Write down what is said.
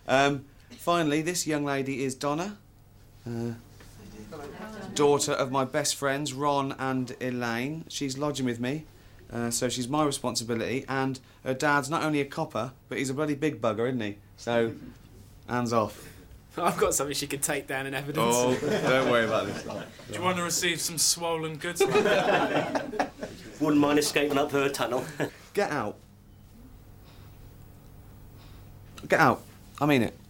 Finally, this young lady is Donna, daughter of my best friends, Ron and Elaine. She's lodging with me, so she's my responsibility, and her dad's not only a copper, but he's a bloody big bugger, isn't he? So, hands off. I've got something she could take down in evidence. Oh, don't worry about this. Do you want to receive some swollen goods? Wouldn't mind escaping up her tunnel. Get out. Get out. I mean it.